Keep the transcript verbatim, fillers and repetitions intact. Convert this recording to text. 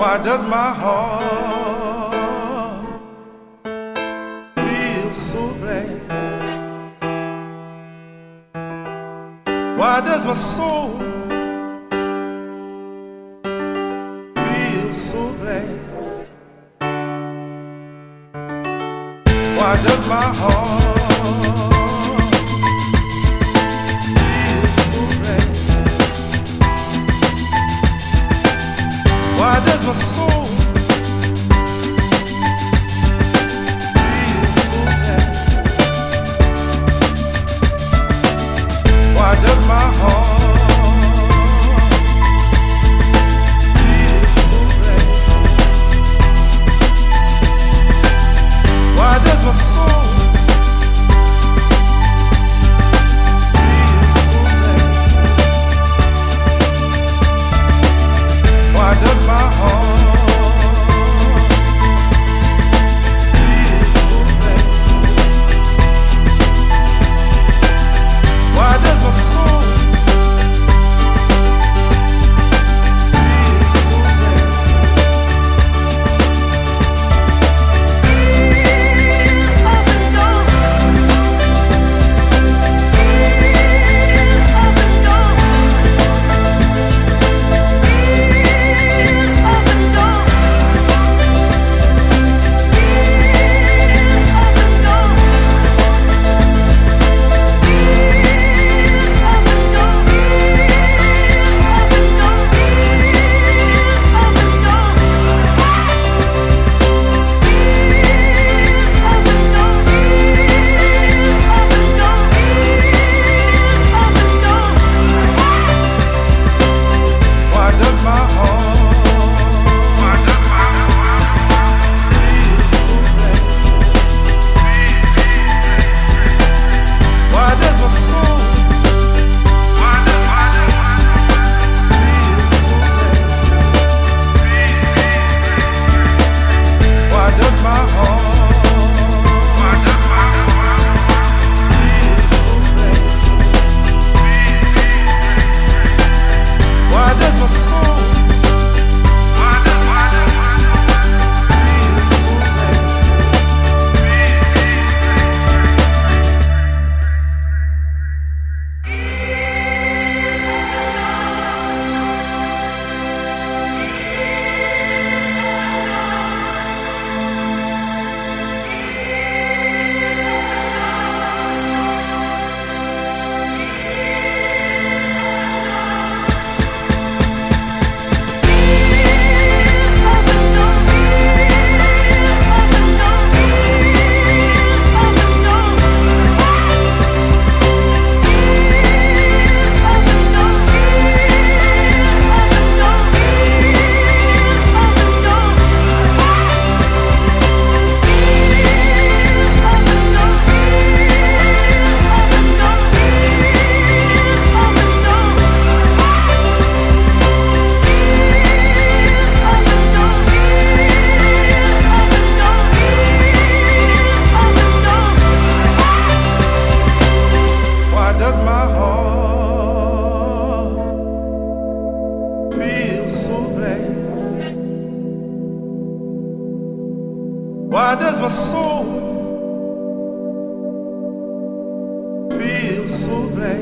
Why does my heart feel so glad? Why does my soul feel so glad? Why does my heart feel so glad? Why does my soul feel so glad? Why does my heart feel so glad? Why does my soul feel so glad? Why does my heart feel so glad? Why does my soul feel so glad? Up and down, up and down, up and down, up and down, up and down, up and down, up and down, up and down, up and down, up and down. Why does my heart Why does my heart feel so glad? Why does my soul Why does my soul feel so glad? Why does my heart Why does my heart feel so glad? Why does my soul Why does my soul feel so glad? Up and down, up and down, up and down, up and down, up and down, up and down, up and down, up and down, up and down. Up and down, up and down, up and down. Why does my heart feel so glad? Why does my soul feel so glad?